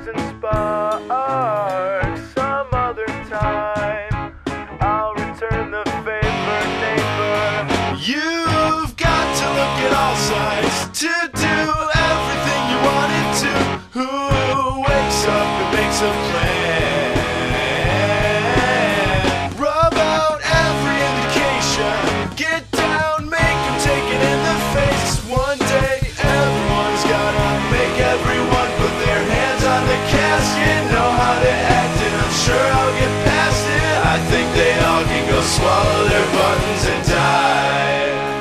sparks. Some other time I'll return the favor, neighbor. You've got to look at all sides to do everything you wanted to. Who wakes up and makes a plan? Rub out every indication. Get down, make them take it in the face. One day everyone's gotta make everyone put their hands on the casket. Know how to act and I'm sure I'll get past it. I think they all can go swallow their buttons and die.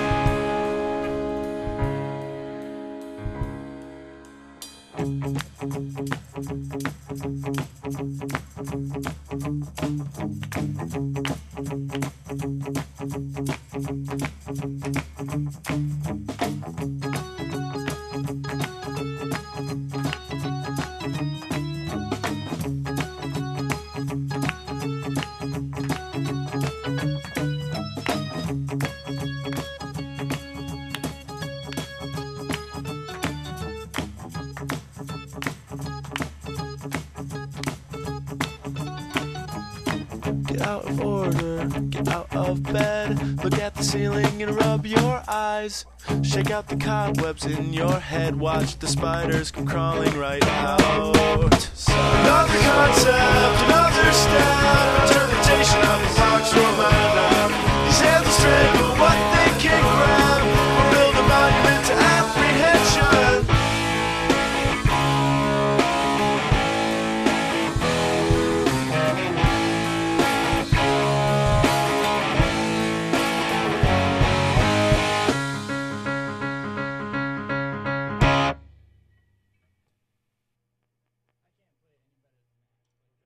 Get out of order, get out of bed. Look at the ceiling and rub your eyes. Shake out the cobwebs in your head. Watch the spiders come crawling right out. Another concept, another step. Interpretation of the box romance.